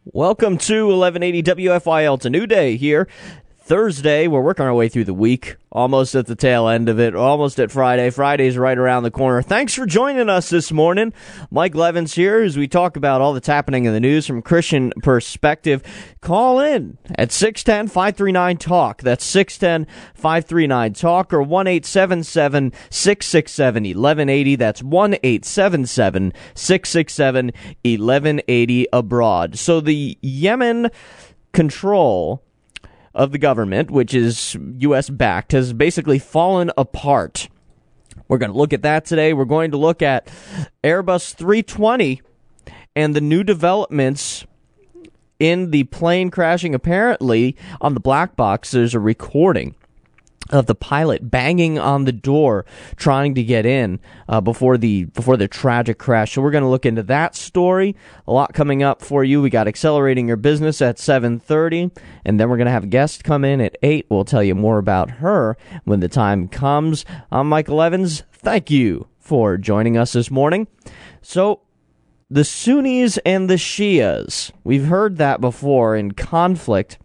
Welcome to 1180 WFYL. It's a new day here. Thursday, we're working our way through the week, almost at the tail end of it, almost at Friday. Friday's right around the corner. Thanks for joining us this morning. Mike Levins here as we talk about all that's happening in the news from a Christian perspective. Call in at 610-539-TALK. That's 610-539-TALK or 1-877-667-1180. That's 1-877-667-1180 abroad. So the Yemen control of the government, which is U.S.-backed, has basically fallen apart. We're going to look at that today. We're going to look at Airbus 320 and the new developments in the plane crashing. Apparently, on the black box, there's a recording of the pilot banging on the door, trying to get in before the tragic crash. So we're going to look into that story. A lot coming up for you. We got Accelerating Your Business at 7:30, and then we're going to have a guest come in at 8. We'll tell you more about her when the time comes. I'm Michael Evans. Thank you for joining us this morning. So, the Sunnis and the Shias. We've heard that before in conflicts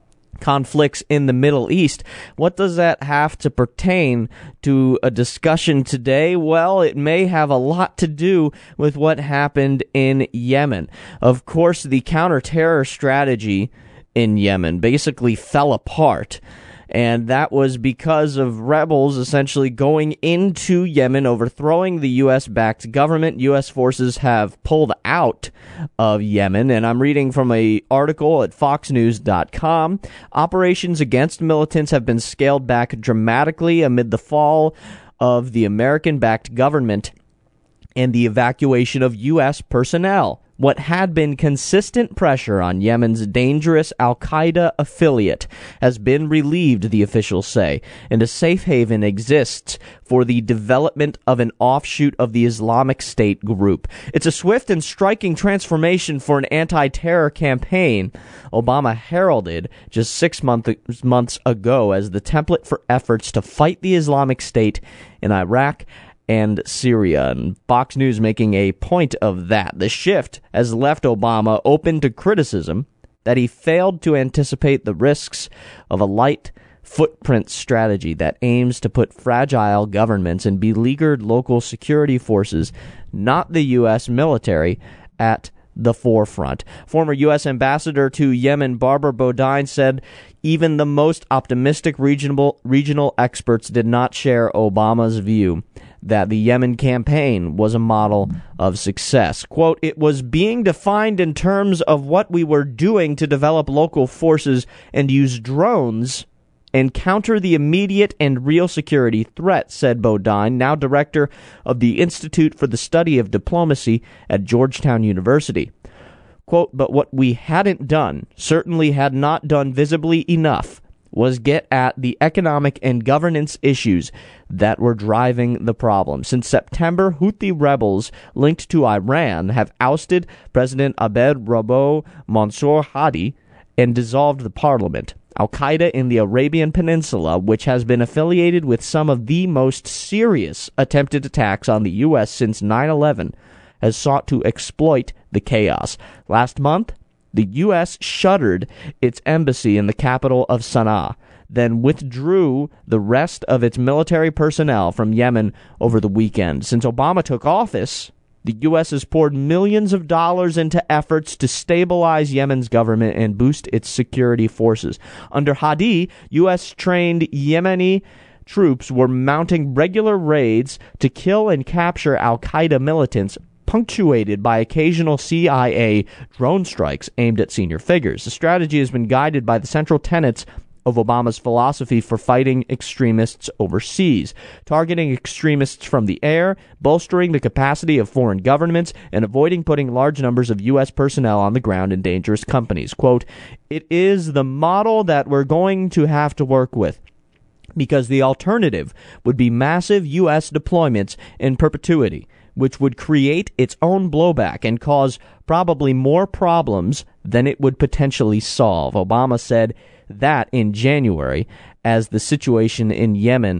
in the Middle East. What does that have to pertain to a discussion today? Well, it may have a lot to do with what happened in Yemen. Of course, the counter-terror strategy in Yemen basically fell apart, and that was because of rebels essentially going into Yemen, overthrowing the U.S.-backed government. U.S. forces have pulled out of Yemen, and I'm reading from an article at foxnews.com. Operations against militants have been scaled back dramatically amid the fall of the American-backed government and the evacuation of U.S. personnel. What had been consistent pressure on Yemen's dangerous al-Qaeda affiliate has been relieved, the officials say, and a safe haven exists for the development of an offshoot of the Islamic State group. It's a swift and striking transformation for an anti-terror campaign Obama heralded just 6 months ago as the template for efforts to fight the Islamic State in Iraq and Syria, and Fox News making a point of that. The shift has left Obama open to criticism that he failed to anticipate the risks of a light footprint strategy that aims to put fragile governments and beleaguered local security forces, not the U.S. military, at the forefront. Former U.S. Ambassador to Yemen Barbara Bodine said even the most optimistic regional experts did not share Obama's view that the Yemen campaign was a model of success. Quote, "It was being defined in terms of what we were doing to develop local forces and use drones and counter the immediate and real security threat," said Bodine, now director of the Institute for the Study of Diplomacy at Georgetown University. Quote, "But what we hadn't done, certainly had not done visibly enough, was get at the economic and governance issues that were driving the problem. Since September, Houthi rebels linked to Iran have ousted President Abed Rabbo Mansour Hadi and dissolved the parliament. Al-Qaeda in the Arabian Peninsula, which has been affiliated with some of the most serious attempted attacks on the U.S. since 9/11, has sought to exploit the chaos. Last month, the U.S. shuttered its embassy in the capital of Sana'a, then withdrew the rest of its military personnel from Yemen over the weekend. Since Obama took office, the U.S. has poured millions of dollars into efforts to stabilize Yemen's government and boost its security forces. Under Hadi, U.S.-trained Yemeni troops were mounting regular raids to kill and capture al-Qaeda militants, punctuated by occasional CIA drone strikes aimed at senior figures. The strategy has been guided by the central tenets of Obama's philosophy for fighting extremists overseas, targeting extremists from the air, bolstering the capacity of foreign governments, and avoiding putting large numbers of U.S. personnel on the ground in dangerous companies. Quote, "It is the model that we're going to have to work with, because the alternative would be massive U.S. deployments in perpetuity, which would create its own blowback and cause probably more problems than it would potentially solve." Obama said that in January as the situation in Yemen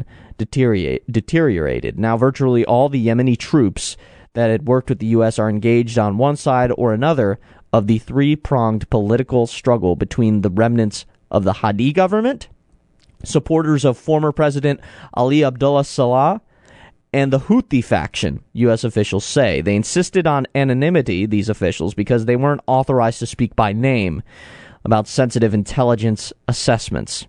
deteriorated. Now virtually all the Yemeni troops that had worked with the U.S. are engaged on one side or another of the three-pronged political struggle between the remnants of the Hadi government, supporters of former President Ali Abdullah Saleh, and the Houthi faction, U.S. officials say. They insisted on anonymity, these officials, because they weren't authorized to speak by name about sensitive intelligence assessments.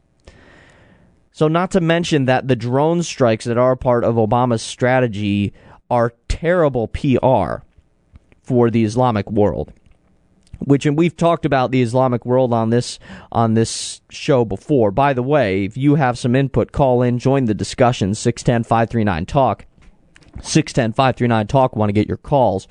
So not to mention that the drone strikes that are part of Obama's strategy are terrible PR for the Islamic world. And we've talked about the Islamic world on this show before. By the way, if you have some input, call in, join the discussion, 610-539-TALK. 610-539-TALK, want to get your calls.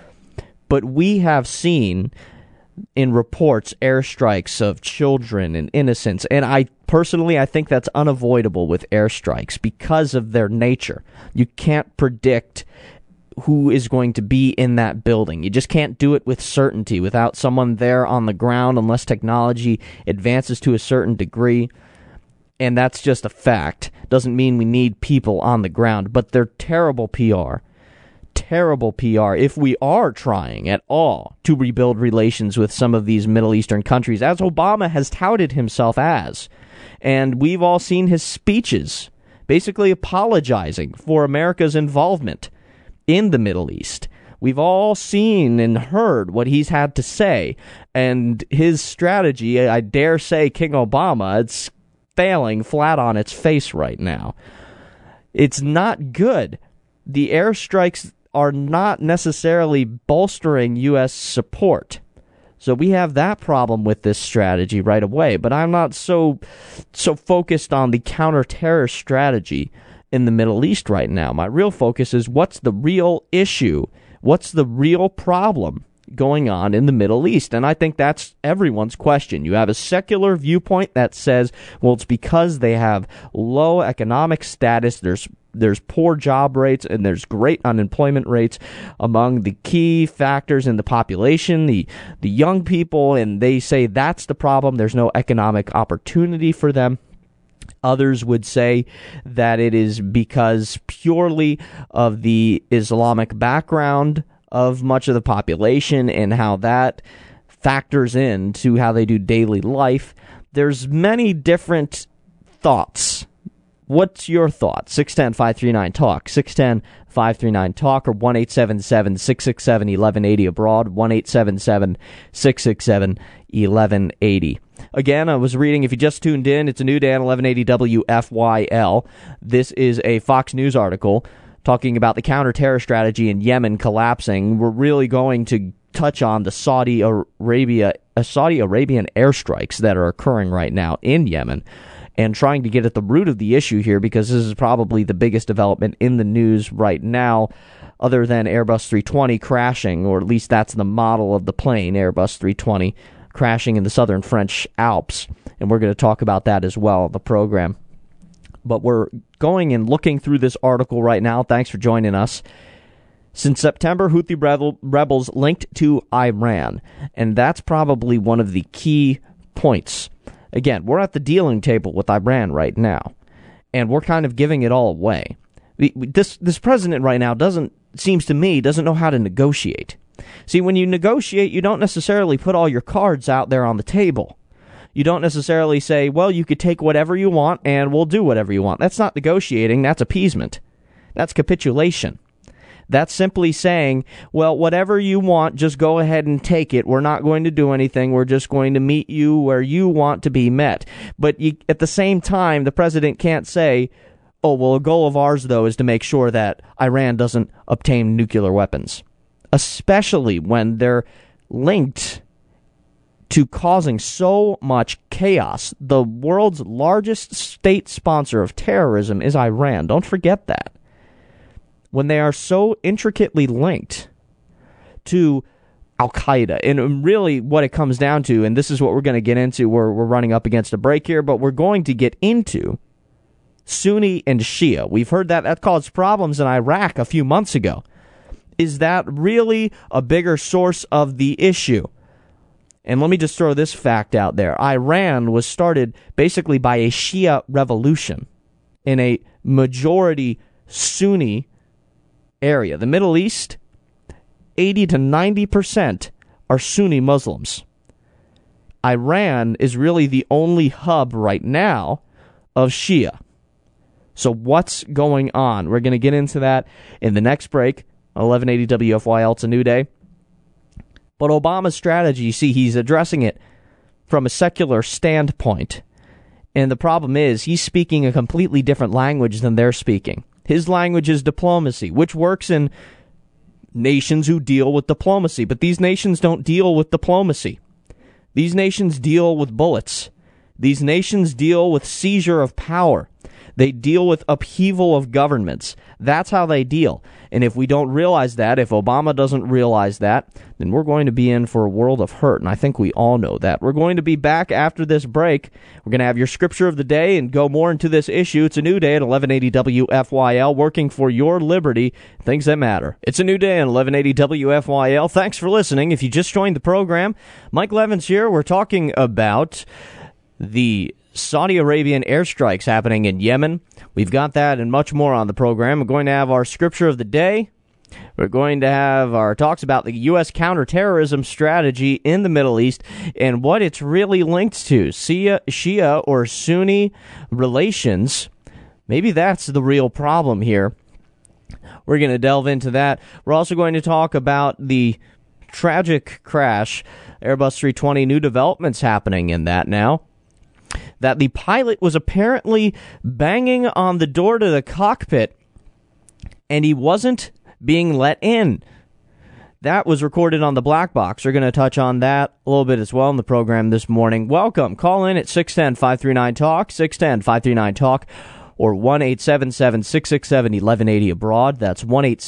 But we have seen in reports airstrikes of children and innocents, and I think that's unavoidable with airstrikes because of their nature. You can't predict who is going to be in that building. You just can't do it with certainty without someone there on the ground unless technology advances to a certain degree. And that's just a fact. Doesn't mean we need people on the ground, but they're terrible PR. Terrible PR if we are trying at all to rebuild relations with some of these Middle Eastern countries, as Obama has touted himself as. And we've all seen his speeches basically apologizing for America's involvement in the Middle East. We've all seen and heard what he's had to say, and his strategy, I dare say, King Obama, it's failing flat on its face right now. It's not good. The airstrikes are not necessarily bolstering U.S. support. So we have that problem with this strategy right away, but I'm not so focused on the counter-terror strategy in the Middle East right now. My real focus is what's the real issue? What's the real problem going on in the Middle East? And I think that's everyone's question. You have a secular viewpoint that says, well, it's because they have low economic status, there's poor job rates, and there's great unemployment rates among the key factors in the population, the young people, and they say that's the problem. There's no economic opportunity for them. Others would say that it is because purely of the Islamic background of much of the population and how that factors into how they do daily life. There's many different thoughts. What's your thought? 610-539-TALK, 610-539-TALK, or 1-877-667-1180 abroad, 1-877-667-1180. Again, I was reading, if you just tuned in, it's a new day on 1180 WFYL. This is a Fox News article talking about the counter-terror strategy in Yemen collapsing. We're really going to touch on the Saudi Arabian airstrikes that are occurring right now in Yemen, and trying to get at the root of the issue here, because this is probably the biggest development in the news right now, other than Airbus 320 crashing, or at least that's the model of the plane, Airbus 320, crashing in the southern French Alps. And we're going to talk about that as well on the program. But we're going and looking through this article right now. Thanks for joining us. Since September, Houthi rebels linked to Iran. And that's probably one of the key points. Again, we're at the dealing table with Iran right now, and we're kind of giving it all away. This president right now seems to me, doesn't know how to negotiate. See, when you negotiate, you don't necessarily put all your cards out there on the table. You don't necessarily say, well, you could take whatever you want, and we'll do whatever you want. That's not negotiating, that's appeasement. That's capitulation. That's simply saying, well, whatever you want, just go ahead and take it. We're not going to do anything. We're just going to meet you where you want to be met. But at the same time, the president can't say, oh, well, a goal of ours, though, is to make sure that Iran doesn't obtain nuclear weapons, especially when they're linked to causing so much chaos. The world's largest state sponsor of terrorism is Iran. Don't forget that. When they are so intricately linked to Al-Qaeda, and really what it comes down to, and this is what we're going to get into, we're running up against a break here, but we're going to get into Sunni and Shia. We've heard that caused problems in Iraq a few months ago. Is that really a bigger source of the issue? And let me just throw this fact out there. Iran was started basically by a Shia revolution in a majority Sunni area. The Middle East, 80 to 90% are Sunni Muslims. Iran is really the only hub right now of Shia. So what's going on? We're going to get into that in the next break. 1180 WFYL, it's a new day. But Obama's strategy, you see, he's addressing it from a secular standpoint. And the problem is, he's speaking a completely different language than they're speaking. His language is diplomacy, which works in nations who deal with diplomacy. But these nations don't deal with diplomacy. These nations deal with bullets. These nations deal with seizure of power. They deal with upheaval of governments. That's how they deal. And if we don't realize that, if Obama doesn't realize that, then we're going to be in for a world of hurt. And I think we all know that. We're going to be back after this break. We're going to have your scripture of the day and go more into this issue. It's a new day at 1180 WFYL, working for your liberty, things that matter. It's a new day at 1180 WFYL. Thanks for listening. If you just joined the program, Mike Levins here. We're talking about the Saudi Arabian airstrikes happening in Yemen. We've got that and much more on the program. We're going to have our scripture of the day. We're going to have our talks about the U.S. counterterrorism strategy in the Middle East and what it's really linked to. Shia or Sunni relations. Maybe that's the real problem here. We're going to delve into that. We're also going to talk about the tragic crash, Airbus 320, new developments happening in that now. That the pilot was apparently banging on the door to the cockpit and he wasn't being let in. That was recorded on the black box. We're going to touch on that a little bit as well in the program this morning. Welcome. Call in at 610-539-TALK, 610-539-TALK, or 1-877-667-1180 abroad. That's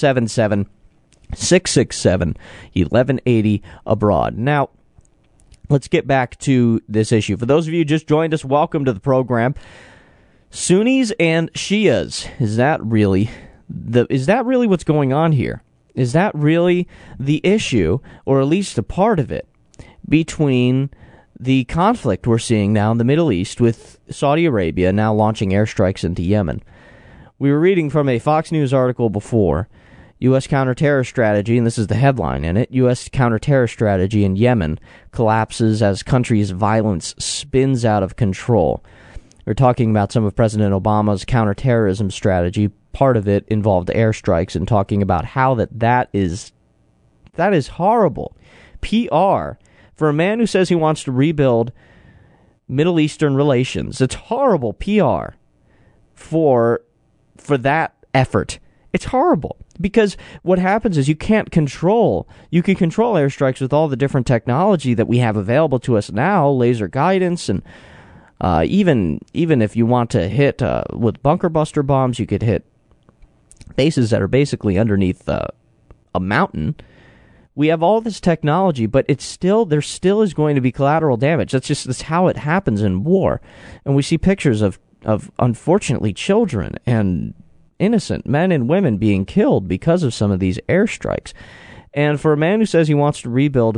1-877-667-1180 abroad. Now, let's get back to this issue. For those of you who just joined us, welcome to the program. Sunnis and Shias. Is that really what's going on here? Is that really the issue, or at least a part of it, between the conflict we're seeing now in the Middle East with Saudi Arabia now launching airstrikes into Yemen? We were reading from a Fox News article before, U.S. counterterror strategy, and this is the headline in it, U.S. counterterror strategy in Yemen collapses as country's violence spins out of control. We're talking about some of President Obama's counterterrorism strategy. Part of it involved airstrikes, and talking about how that is horrible PR for a man who says he wants to rebuild Middle Eastern relations. It's horrible PR for that effort. It's horrible. Because what happens is you can control airstrikes with all the different technology that we have available to us now, laser guidance, and even if you want to hit with bunker buster bombs, you could hit bases that are basically underneath a mountain. We have all this technology, but there still is going to be collateral damage. That's how it happens in war. And we see pictures of unfortunately children and innocent men and women being killed because of some of these airstrikes. And for a man who says he wants to rebuild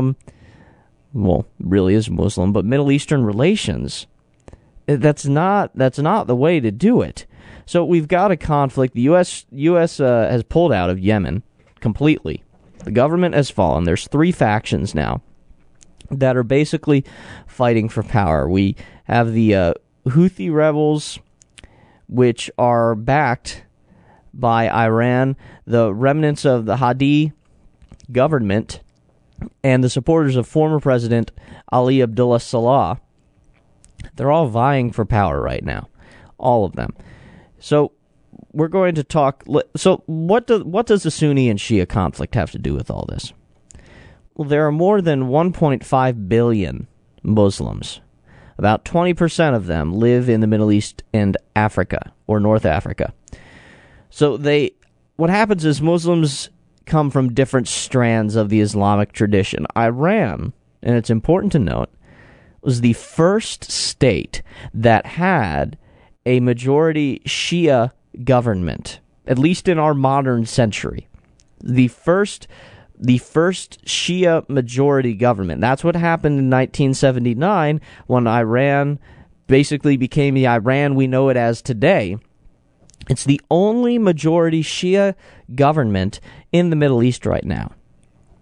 really is Muslim, but Middle Eastern relations, that's not the way to do it. So we've got a conflict. The U.S. has pulled out of Yemen completely. The government has fallen. There's 3 factions now that are basically fighting for power. We have the Houthi rebels, which are backed by Iran, the remnants of the Hadi government, and the supporters of former President Ali Abdullah Saleh. They're all vying for power right now, all of them. So we're going to talk. So what does the Sunni and Shia conflict have to do with all this? Well, there are more than 1.5 billion Muslims. About 20% of them live in the Middle East and Africa, or North Africa. So what happens is Muslims come from different strands of the Islamic tradition. Iran, and it's important to note, was the first state that had a majority Shia government, at least in our modern century. The first Shia majority government. That's what happened in 1979 when Iran basically became the Iran we know it as today. It's the only majority Shia government in the Middle East right now.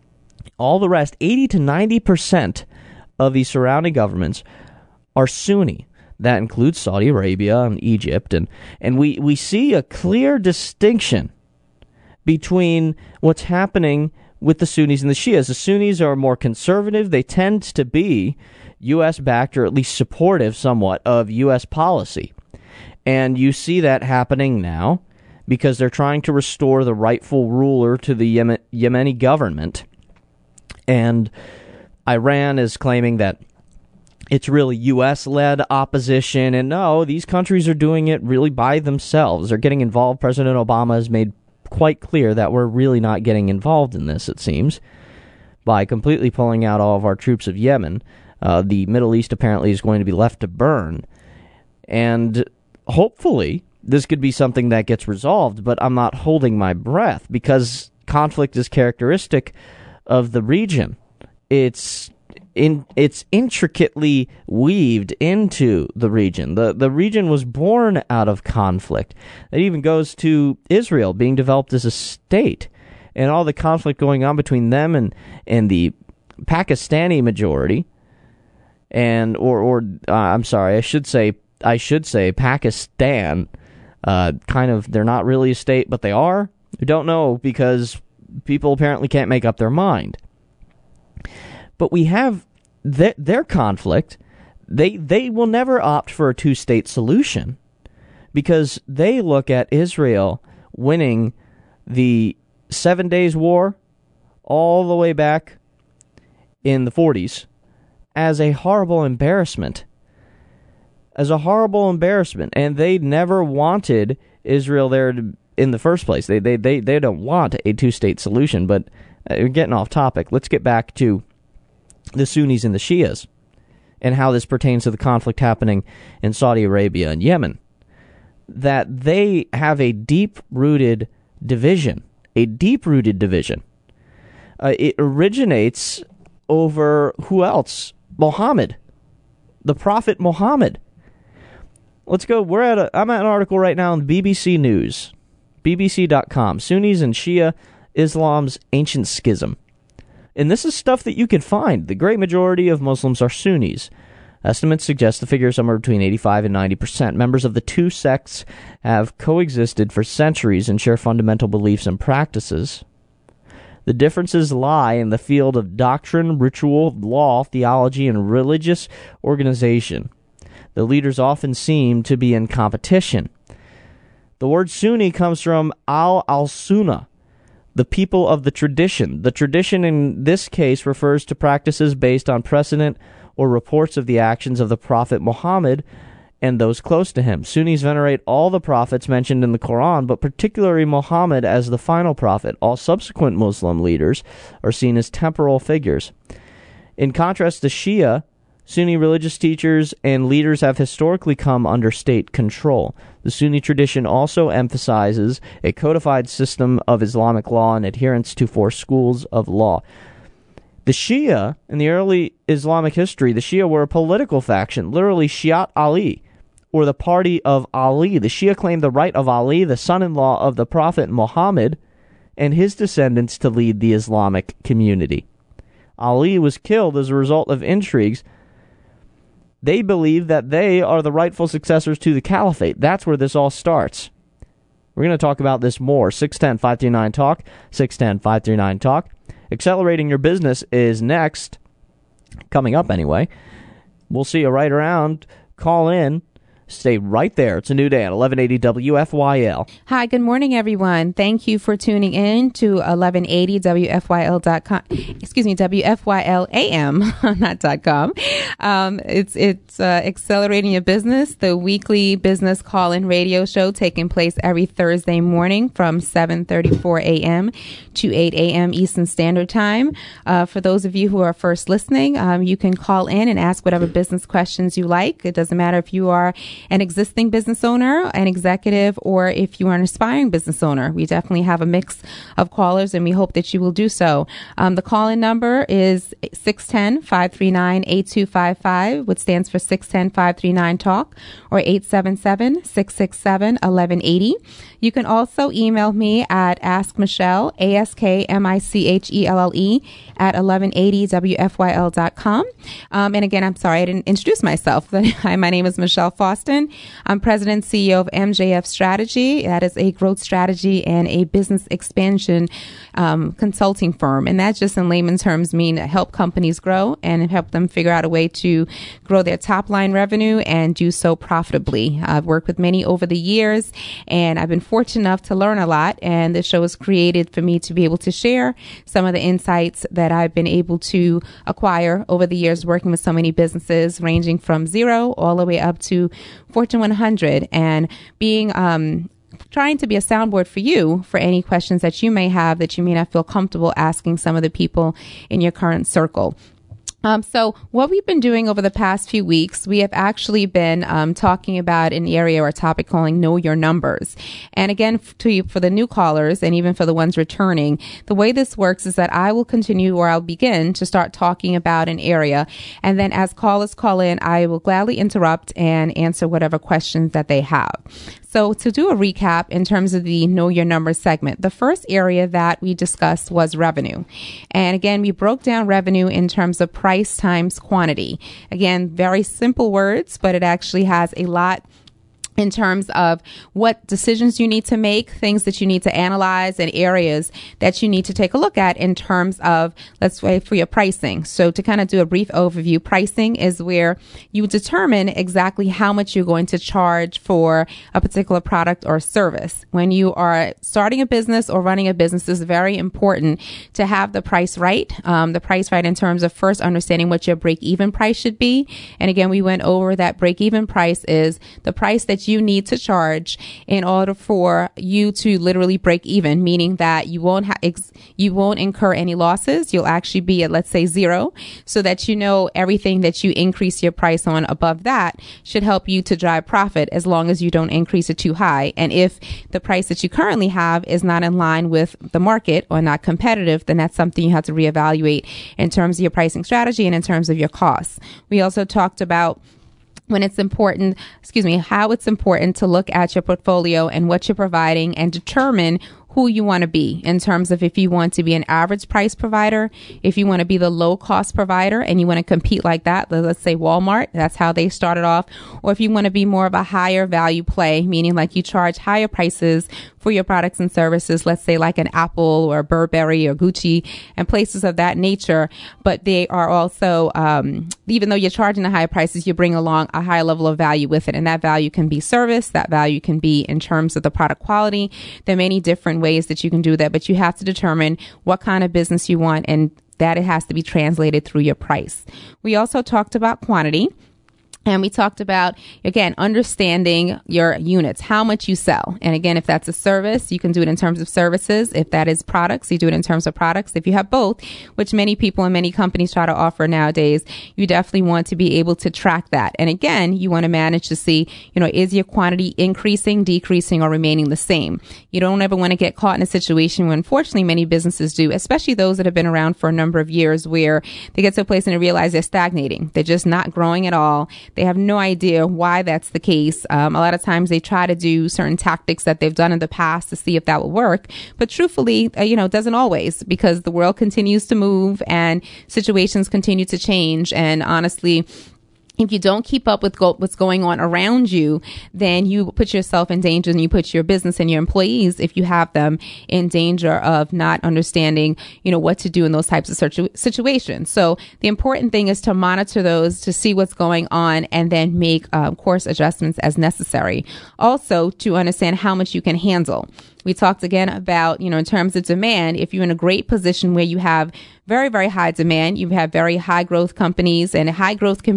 All the rest, 80 to 90% of the surrounding governments are Sunni. That includes Saudi Arabia and Egypt. And we see a clear distinction between what's happening with the Sunnis and the Shias. The Sunnis are more conservative. They tend to be U.S.-backed, or at least supportive somewhat of U.S. policy. And you see that happening now because they're trying to restore the rightful ruler to the Yemeni government. And Iran is claiming that it's really U.S.-led opposition, and no, these countries are doing it really by themselves. They're getting involved. President Obama has made quite clear that we're really not getting involved in this, it seems, by completely pulling out all of our troops of Yemen. The Middle East apparently is going to be left to burn, and hopefully this could be something that gets resolved, but I'm not holding my breath because conflict is characteristic of the region. It's intricately weaved into the region. The region was born out of conflict. It even goes to Israel being developed as a state, and all the conflict going on between them and the Pakistani majority, I should say Pakistan. Kind of, they're not really a state, but they are. We don't know because people apparently can't make up their mind. But we have their conflict. They will never opt for a two-state solution because they look at Israel winning the 7 Days War all the way back in the 40s as a horrible embarrassment. And they never wanted Israel there in the first place. They don't want a two-state solution, but we're getting off topic. Let's get back to the Sunnis and the Shias and how this pertains to the conflict happening in Saudi Arabia and Yemen. That they have a deep-rooted division. It originates over who else? Muhammad. The Prophet Muhammad. Let's go. I'm at an article right now on BBC News. BBC.com. Sunnis and Shia Islam's ancient schism. And this is stuff that you can find. The great majority of Muslims are Sunnis. Estimates suggest the figure is somewhere between 85 and 90%. Members of the two sects have coexisted for centuries and share fundamental beliefs and practices. The differences lie in the field of doctrine, ritual, law, theology, and religious organization. The leaders often seem to be in competition. The word Sunni comes from al-Sunnah, the people of the tradition. The tradition in this case refers to practices based on precedent or reports of the actions of the Prophet Muhammad and those close to him. Sunnis venerate all the prophets mentioned in the Quran, but particularly Muhammad as the final prophet. All subsequent Muslim leaders are seen as temporal figures. In contrast to Shia, Sunni religious teachers and leaders have historically come under state control. The Sunni tradition also emphasizes a codified system of Islamic law and adherence to 4 schools of law. The Shia, in the early Islamic history, the Shia were a political faction, literally Shiat Ali, or the party of Ali. The Shia claimed the right of Ali, the son-in-law of the Prophet Muhammad, and his descendants to lead the Islamic community. Ali was killed as a result of intrigues. They believe that they are the rightful successors to the caliphate. That's where this all starts. We're going to talk about this more. 610-539-TALK, 610-539-TALK. Accelerating Your Business is next. Coming up anyway. We'll see you right around. Call in. Stay right there. It's a new day at 1180 WFYL. Hi, good morning, everyone. Thank you for tuning in to 1180 WFYL.com. Excuse me, WFYL AM, not .com. It's Accelerating Your Business, the weekly business call-in radio show taking place every Thursday morning from 7:34 a.m. to 8 a.m. Eastern Standard Time. For those of you who are first listening, you can call in and ask whatever business questions you like. It doesn't matter if you are an existing business owner, an executive, or if you are an aspiring business owner. We definitely have a mix of callers, and we hope that you will do so. The call-in number is 610-539-8255, which stands for 610-539-TALK, or 877-667-1180. You can also email me at askmichelle, ASKMICHELLE, at 1180wfyl.com. And again, I'm sorry, I didn't introduce myself. Hi, my name is Michelle Faustin. I'm President and CEO of MJF Strategy. That is a growth strategy and a business expansion consulting firm. And that just in layman's terms mean help companies grow and help them figure out a way to grow their top line revenue and do so profitably. I've worked with many over the years, and I've been fortunate enough to learn a lot. And this show was created for me to be able to share some of the insights that I've been able to acquire over the years working with so many businesses, ranging from zero all the way up to Fortune 100, and being trying to be a soundboard for you for any questions that you may have that you may not feel comfortable asking some of the people in your current circle. So what we've been doing over the past few weeks, we have actually been talking about an area or a topic calling Know Your Numbers. And again, for the new callers and even for the ones returning, the way this works is that I will continue, or I'll begin to start talking about an area. And then as callers call in, I will gladly interrupt and answer whatever questions that they have. So to do a recap in terms of the Know Your Numbers segment, the first area that we discussed was revenue. And again, we broke down revenue in terms of price times quantity. Again, very simple words, but it actually has a lot in terms of what decisions you need to make, things that you need to analyze, and areas that you need to take a look at in terms of, let's say, for your pricing. So to kind of do a brief overview, pricing is where you determine exactly how much you're going to charge for a particular product or service. When you are starting a business or running a business, it's very important to have the price right. The price right in terms of first understanding what your break-even price should be. And again, we went over that break-even price is the price that you need to charge in order for you to literally break even, meaning that you won't incur any losses. You'll actually be at, let's say, zero, so that you know everything that you increase your price on above that should help you to drive profit, as long as you don't increase it too high. And if the price that you currently have is not in line with the market or not competitive, then that's something you have to reevaluate in terms of your pricing strategy and in terms of your costs. We also talked about how it's important to look at your portfolio and what you're providing and determine who you want to be in terms of if you want to be an average price provider, if you want to be the low cost provider and you want to compete like that, let's say Walmart, that's how they started off, or if you want to be more of a higher value play, meaning like you charge higher prices for your products and services, let's say like an Apple or Burberry or Gucci and places of that nature. But they are also, even though you're charging the higher prices, you bring along a higher level of value with it. And that value can be service, that value can be in terms of the product quality. There are many different ways that you can do that, but you have to determine what kind of business you want, and that it has to be translated through your price. We also talked about quantity. And we talked about, again, understanding your units, how much you sell. And again, if that's a service, you can do it in terms of services. If that is products, you do it in terms of products. If you have both, which many people and many companies try to offer nowadays, you definitely want to be able to track that. And again, you want to manage to see, is your quantity increasing, decreasing, or remaining the same? You don't ever want to get caught in a situation where, unfortunately, many businesses do, especially those that have been around for a number of years, where they get to a place and they realize they're stagnating. They're just not growing at all. They have no idea why that's the case. A lot of times they try to do certain tactics that they've done in the past to see if that will work. But truthfully, it doesn't always, because the world continues to move and situations continue to change. And honestly, if you don't keep up with what's going on around you, then you put yourself in danger, and you put your business and your employees, if you have them, in danger of not understanding, what to do in those types of situations. So the important thing is to monitor those, to see what's going on, and then make course adjustments as necessary. Also, to understand how much you can handle. We talked again about, in terms of demand, if you're in a great position where you have very, very high demand, you have very high growth companies, and high growth can be technology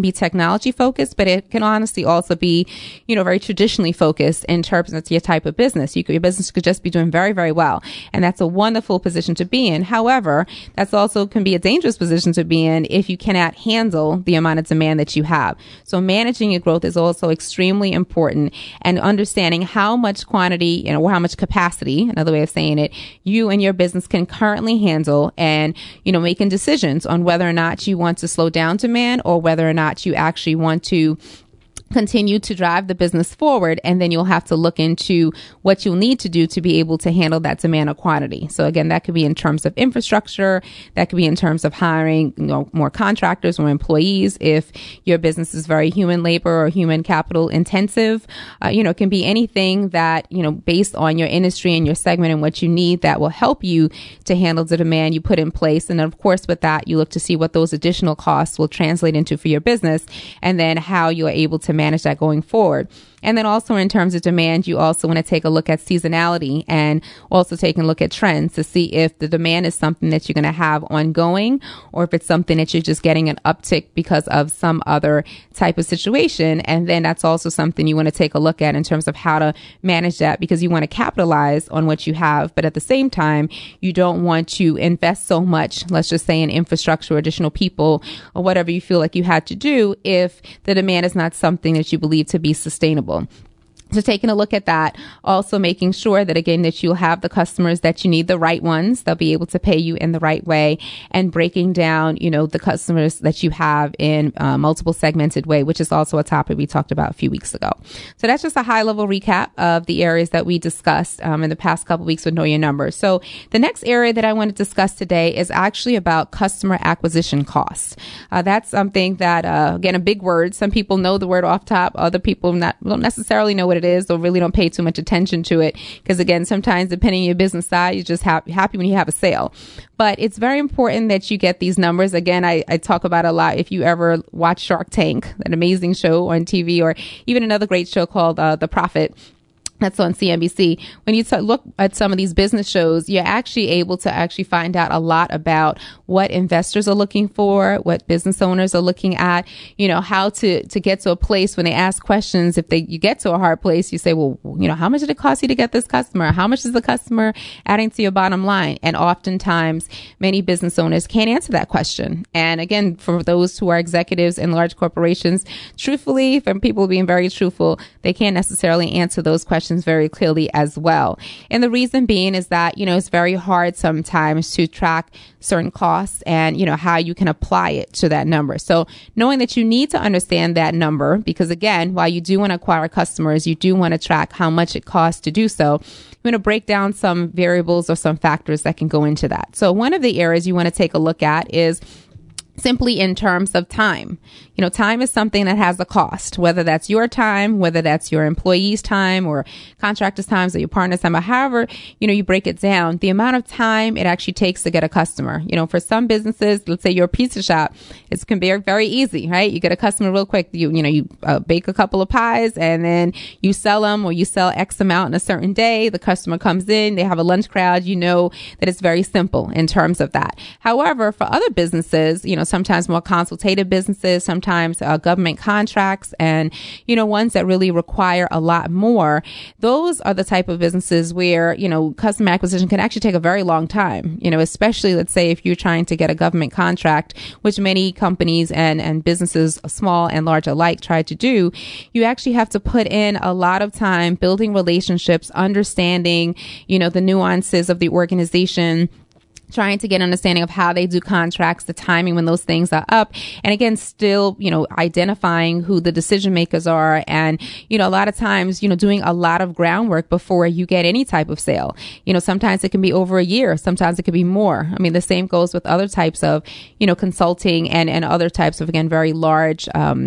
technology focused, but it can honestly also be, very traditionally focused in terms of your type of business. Your business could just be doing very, very well. And that's a wonderful position to be in. However, that's also can be a dangerous position to be in if you cannot handle the amount of demand that you have. So managing your growth is also extremely important, and understanding how much quantity, or how much capacity, another way of saying it, you and your business can currently handle, and, making decisions on whether or not you want to slow down demand or whether or not you actually want to continue to drive the business forward. And then you'll have to look into what you'll need to do to be able to handle that demand or quantity. So again, that could be in terms of infrastructure. That could be in terms of hiring, more contractors or employees. If your business is very human labor or human capital intensive, it can be anything that, based on your industry and your segment and what you need that will help you to handle the demand you put in place. And then of course, with that, you look to see what those additional costs will translate into for your business, and then how you are able to manage that going forward. And then also in terms of demand, you also want to take a look at seasonality and also take a look at trends to see if the demand is something that you're going to have ongoing, or if it's something that you're just getting an uptick because of some other type of situation. And then that's also something you want to take a look at in terms of how to manage that, because you want to capitalize on what you have. But at the same time, you don't want to invest so much, let's just say in infrastructure, additional people, or whatever you feel like you had to do if the demand is not something that you believe to be sustainable. So taking a look at that, also making sure that, again, that you'll have the customers that you need, the right ones, they'll be able to pay you in the right way, and breaking down, the customers that you have in multiple segmented way, which is also a topic we talked about a few weeks ago. So that's just a high level recap of the areas that we discussed in the past couple of weeks with Know Your Numbers. So the next area that I want to discuss today is actually about customer acquisition costs. That's something that, again, a big word. Some people know the word off top. Other people don't necessarily know what it is, or really don't pay too much attention to it, because again, sometimes depending on your business size, you're just happy when you have a sale. But it's very important that you get these numbers. Again, I talk about a lot. If you ever watch Shark Tank, an amazing show on TV, or even another great show called The Profit, that's on CNBC. When you look at some of these business shows, you're actually able to actually find out a lot about what investors are looking for, what business owners are looking at, how to get to a place when they ask questions. If you get to a hard place, you say, well, how much did it cost you to get this customer? How much is the customer adding to your bottom line? And oftentimes, many business owners can't answer that question. And again, for those who are executives in large corporations, truthfully, from people being very truthful, they can't necessarily answer those questions very clearly as well. And the reason being is that, it's very hard sometimes to track certain costs and, how you can apply it to that number. So knowing that you need to understand that number, because again, while you do want to acquire customers, you do want to track how much it costs to do so. I'm going to break down some variables or some factors that can go into that. So one of the areas you want to take a look at is simply in terms of time. Time is something that has a cost, whether that's your time, whether that's your employees' time or contractors' time or your partner's time, or however, you break it down, the amount of time it actually takes to get a customer. For some businesses, let's say you're a pizza shop, it can be very easy, right? You get a customer real quick. You bake a couple of pies and then you sell them, or you sell X amount in a certain day. The customer comes in, they have a lunch crowd. That it's very simple in terms of that. However, for other businesses, sometimes more consultative businesses, sometimes government contracts, and ones that really require a lot more. Those are the type of businesses where customer acquisition can actually take a very long time. Especially, let's say, if you're trying to get a government contract, which many companies and businesses, small and large alike, try to do. You actually have to put in a lot of time building relationships, understanding the nuances of the organization, trying to get an understanding of how they do contracts, the timing when those things are up. And again, still, identifying who the decision makers are. And, a lot of times, doing a lot of groundwork before you get any type of sale. Sometimes it can be over a year. Sometimes it could be more. I mean, the same goes with other types of, consulting and other types of, again, very large,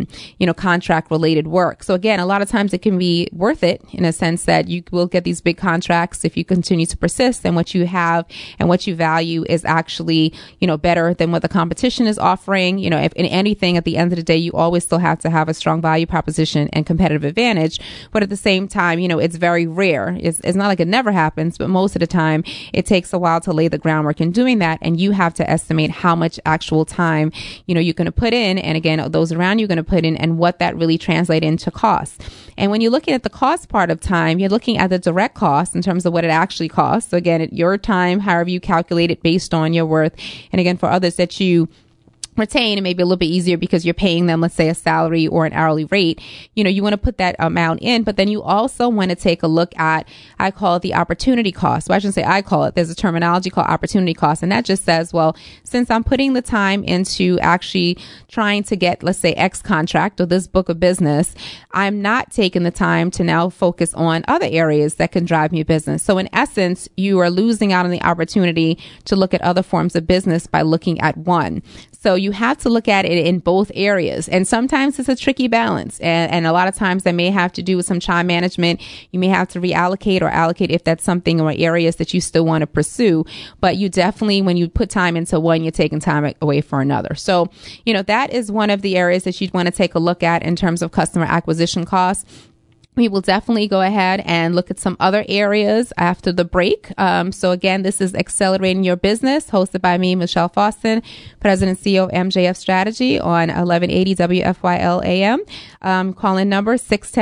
contract related work. So again, a lot of times it can be worth it in a sense that you will get these big contracts if you continue to persist, and what you have and what you value value is actually, better than what the competition is offering. If in anything, at the end of the day, you always still have to have a strong value proposition and competitive advantage. But at the same time, it's very rare. It's not like it never happens, but most of the time it takes a while to lay the groundwork in doing that. And you have to estimate how much actual time, you're going to put in. And again, those around you are going to put in, and what that really translates into cost. And when you're looking at the cost part of time, you're looking at the direct cost in terms of what it actually costs. So again, your time, however you calculate it based on your worth. And again, for others that you retain, it may be a little bit easier because you're paying them, let's say, a salary or an hourly rate. You want to put that amount in, but then you also want to take a look at, I call it the opportunity cost. Well, I shouldn't say I call it. There's a terminology called opportunity cost. And that just says, well, since I'm putting the time into actually trying to get, let's say, X contract or this book of business, I'm not taking the time to now focus on other areas that can drive me business. So in essence, you are losing out on the opportunity to look at other forms of business by looking at one. So you have to look at it in both areas. And sometimes it's a tricky balance. And a lot of times that may have to do with some time management. You may have to reallocate or allocate if that's something or areas that you still want to pursue. But you definitely, when you put time into one, you're taking time away for another. So, that is one of the areas that you'd want to take a look at in terms of customer acquisition costs. We will definitely go ahead and look at some other areas after the break. So again, this is Accelerating Your Business, hosted by me, Michelle Faustin, President and CEO of MJF Strategy on 1180 WFYL AM. Call-in number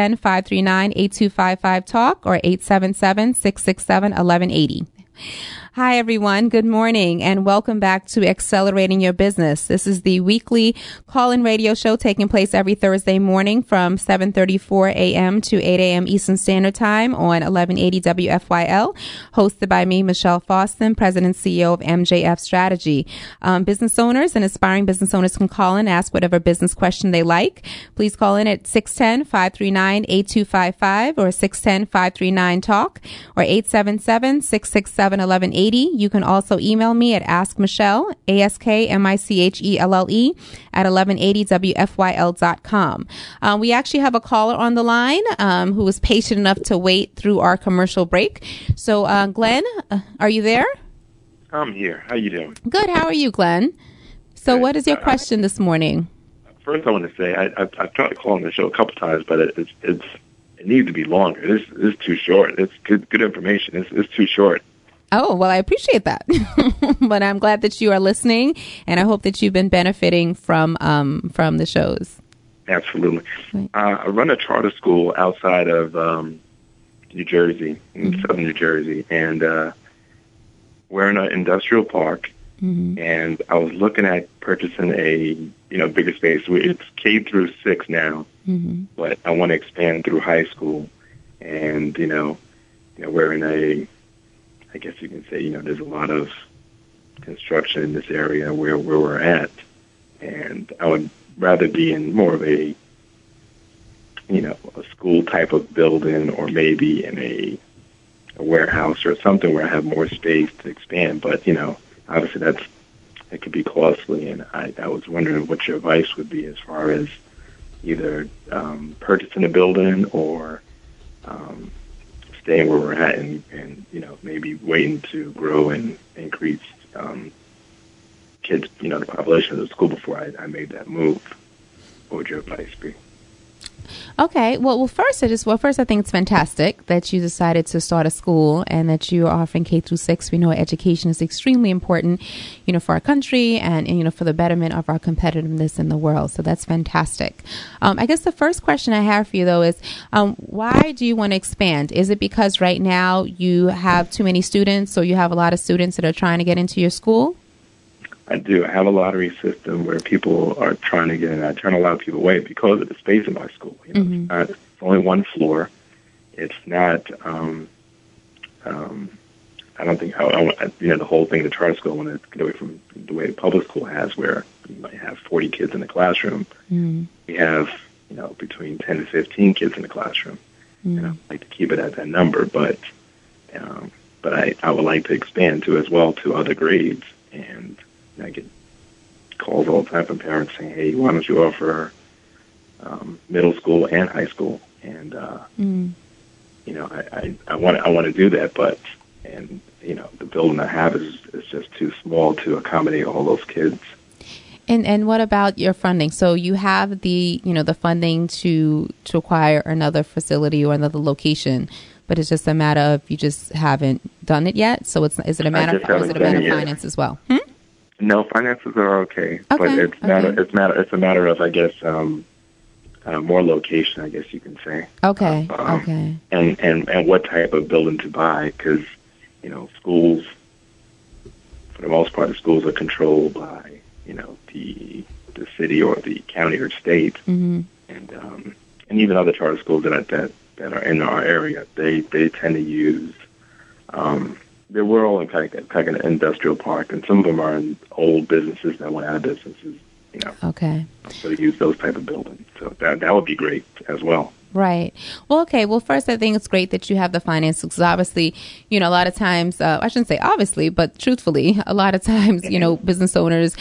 610-539-8255-TALK or 877-667-1180. Hi, everyone. Good morning and welcome back to Accelerating Your Business. This is the weekly call-in radio show taking place every Thursday morning from 7:34 a.m. to 8 a.m. Eastern Standard Time on 1180 WFYL, hosted by me, Michelle Faustin, President and CEO of MJF Strategy. Business owners and aspiring business owners can call in and ask whatever business question they like. Please call in at 610-539-8255 or 610-539-TALK or 877-667-1180. You can also email me at askmichelle, ASKMICHELLE at 1180WFYL.com. We actually have a caller on the line who was patient enough to wait through our commercial break. So, Glenn, are you there? I'm here. How you doing? Good. How are you, Glenn? So what is your question this morning? First, I want to say I've tried to call on the show a couple times, but it needs to be longer. This is too short. It's good information. It's too short. Oh, well, I appreciate that. But I'm glad that you are listening, and I hope that you've been benefiting from the shows. Absolutely. Right. I run a charter school outside of New Jersey, in southern New Jersey, and we're in an industrial park, and I was looking at purchasing a bigger space. It's K through 6 now, but I want to expand through high school, and we're in a, I guess you can say, there's a lot of construction in this area where we're at, and I would rather be in more of a school type of building, or maybe in a warehouse or something where I have more space to expand. But obviously it could be costly, and I was wondering what your advice would be as far as either purchasing a building or staying where we're at, and maybe waiting to grow and increase kids, the population of the school before I made that move. What would your advice be? Okay. Well, first I think it's fantastic that you decided to start a school and that you are offering K through 6. We know education is extremely important, for our country and, for the betterment of our competitiveness in the world. So that's fantastic. I guess the first question I have for you, though, is why do you want to expand? Is it because right now you have too many students, or you have a lot of students that are trying to get into your school? I do. I have a lottery system where people are trying to get in. I turn a lot of people away because of the space in my school. It's only one floor. It's not. I don't think. The whole thing. The charter school, I want to get away from the way the public school has, where you might have 40 kids in the classroom. We have between 10 and 15 kids in the classroom. And I like to keep it at that number, but I would like to expand as well to other grades. And I get calls all the time from parents saying, "Hey, why don't you offer middle school and high school?" And I want to do that, but the building I have is just too small to accommodate all those kids. And what about your funding? So you have the funding to acquire another facility or another location, but it's just a matter of you just haven't done it yet. So is it a matter of finance as well? No, finances are okay, but it's a matter of, I guess, more location, I guess you can say. Okay. And what type of building to buy, because schools, for the most part, the schools are controlled by the city or the county or state, and even other charter schools that are in our area, they tend to use. We're all in kind of an industrial park, and some of them are in old businesses that went out of businesses. Okay. So use those type of buildings. So that would be great as well. Right. Well, okay. Well, first, I think it's great that you have the finances, because obviously, a lot of times, I shouldn't say obviously, but truthfully, a lot of times, business owners,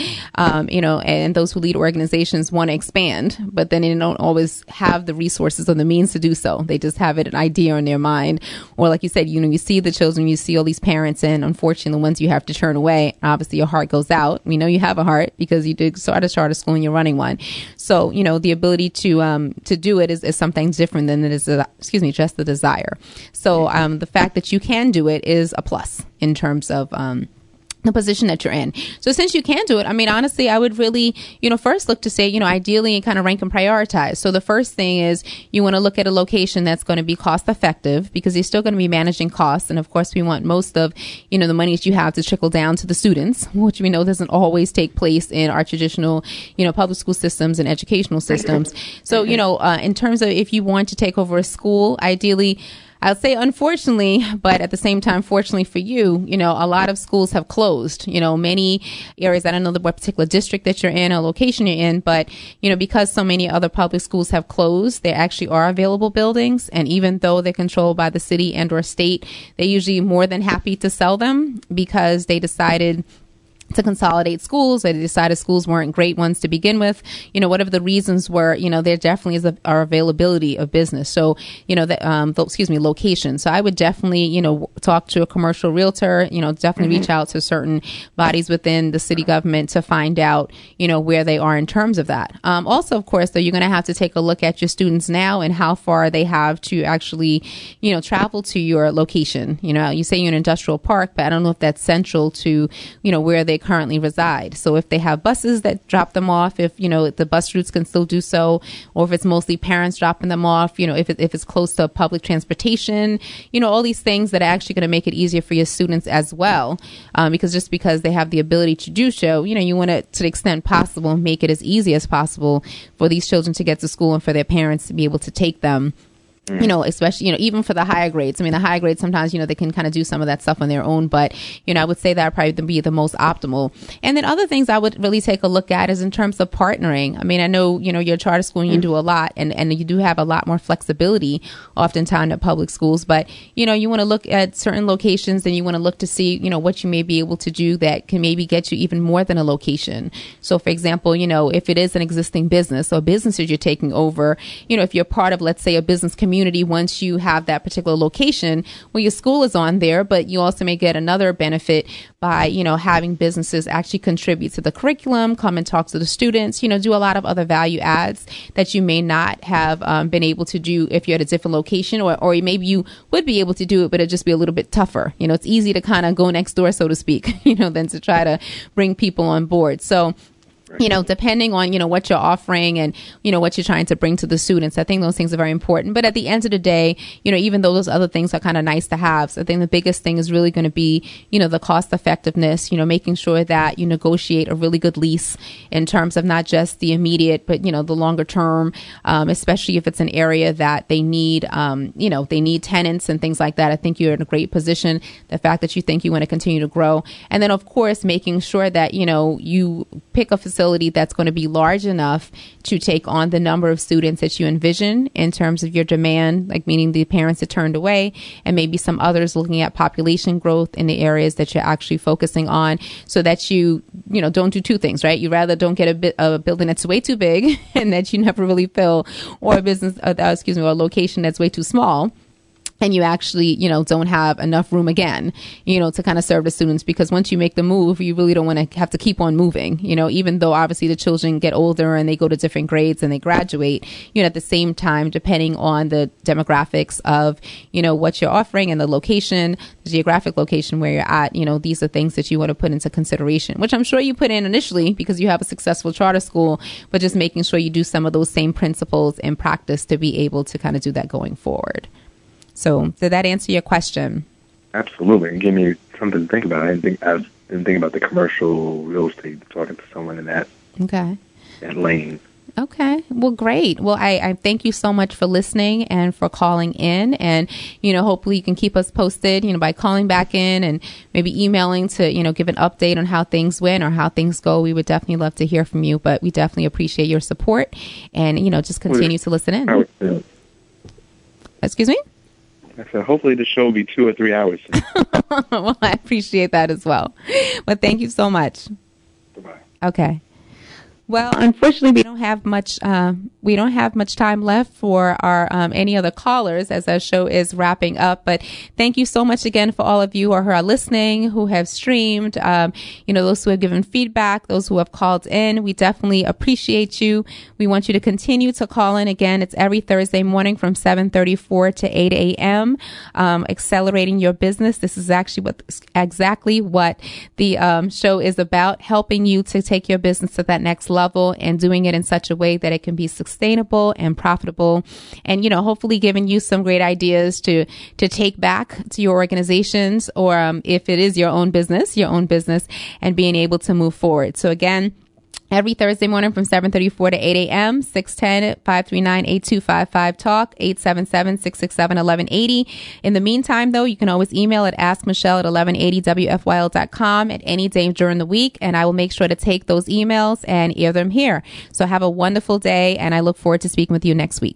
and those who lead organizations want to expand, but then they don't always have the resources or the means to do so. They just have an idea in their mind. Or like you said, you see the children, you see all these parents, and unfortunately, the ones you have to turn away, obviously your heart goes out. We know you have a heart because you did start a charter school and you're running one. So, the ability to do it is something different than it is, just the desire. So the fact that you can do it is a plus in terms of the position that you're in. So since you can do it, honestly, I would really, first look to say, ideally kind of rank and prioritize. So the first thing is you want to look at a location that's going to be cost effective, because you're still going to be managing costs. And of course, we want most of, the money that you have to trickle down to the students, which we know doesn't always take place in our traditional, public school systems and educational systems. So, in terms of if you want to take over a school, ideally, I'll say unfortunately, but at the same time, fortunately for you, a lot of schools have closed. Many areas, I don't know what particular district that you're in or location you're in, but, because so many other public schools have closed, there actually are available buildings. And even though they're controlled by the city and or state, they're usually more than happy to sell them because they decided to consolidate schools. They decided schools weren't great ones to begin with. Whatever the reasons were, there definitely is our availability of business. So, location. So I would definitely, talk to a commercial realtor, definitely reach out to certain bodies within the city government to find out, where they are in terms of that. Also, of course, though, you're going to have to take a look at your students now and how far they have to actually, travel to your location. You say you're an industrial park, but I don't know if that's central to, where they currently reside. So if they have buses that drop them off, if the bus routes can still do so, or if it's mostly parents dropping them off, if it's close to public transportation, all these things that are actually going to make it easier for your students as well, because they have the ability to do so, you want to the extent possible make it as easy as possible for these children to get to school and for their parents to be able to take them. Especially, even for the higher grades. The higher grades, sometimes, they can kind of do some of that stuff on their own, but, I would say that would probably be the most optimal. And then other things I would really take a look at is in terms of partnering. I know, you're a charter school and you do a lot, and you do have a lot more flexibility oftentimes at public schools, but, you want to look at certain locations and you want to look to see, what you may be able to do that can maybe get you even more than a location. So, for example, if it is an existing business or businesses you're taking over, if you're part of, let's say, a business community, once you have that particular location, well, your school is on there, but you also may get another benefit by, having businesses actually contribute to the curriculum, come and talk to the students, do a lot of other value adds that you may not have been able to do if you're at a different location, or maybe you would be able to do it, but it'd just be a little bit tougher. It's easy to kind of go next door, so to speak, than to try to bring people on board. So, depending on, what you're offering and, what you're trying to bring to the students, I think those things are very important. But at the end of the day, even though those other things are kind of nice to have, so I think the biggest thing is really going to be, the cost effectiveness, making sure that you negotiate a really good lease in terms of not just the immediate, but, the longer term, especially if it's an area that they need, they need tenants and things like that. I think you're in a great position. The fact that you think you want to continue to grow. And then, of course, making sure that, you pick a facility that's going to be large enough to take on the number of students that you envision in terms of your demand, like meaning the parents that turned away, and maybe some others looking at population growth in the areas that you're actually focusing on, so that you don't do two things, right? You rather don't get a building that's way too big and that you never really fill, or a business, or a location that's way too small. and you actually, don't have enough room again, to kind of serve the students, because once you make the move, you really don't want to have to keep on moving, even though obviously the children get older and they go to different grades and they graduate, at the same time, depending on the demographics of, what you're offering and the location, the geographic location where you're at, these are things that you want to put into consideration, which I'm sure you put in initially because you have a successful charter school, but just making sure you do some of those same principles in practice to be able to kind of do that going forward. So did that answer your question? Absolutely. It gave me something to think about. I didn't think about the commercial real estate, talking to someone in that lane. Okay. Well, great. Well, I thank you so much for listening and for calling in. And, hopefully you can keep us posted, by calling back in and maybe emailing to, give an update on how things went or how things go. We would definitely love to hear from you, but we definitely appreciate your support and, just continue to listen in. Excuse me? I said, hopefully the show will be 2 or 3 hours. Well, I appreciate that as well. But thank you so much. Bye-bye. Okay. Well, unfortunately, we don't have much time left for our any other callers as our show is wrapping up. But thank you so much again for all of you who are listening, who have streamed, those who have given feedback, those who have called in. We definitely appreciate you. We want you to continue to call in. Again, it's every Thursday morning from 7:34 to 8 a.m. Accelerating your business. This is actually exactly what the show is about, helping you to take your business to that next level and doing it in such a way that it can be sustainable and profitable, and hopefully giving you some great ideas to take back to your organizations, or if it is your own business, and being able to move forward. So again, every Thursday morning from 7:34 to 8 a.m., 610-539-8255 talk, 877-667-1180. In the meantime, though, you can always email at askmichelle@1180wfyl.com at any day during the week, and I will make sure to take those emails and air them here. So have a wonderful day, and I look forward to speaking with you next week.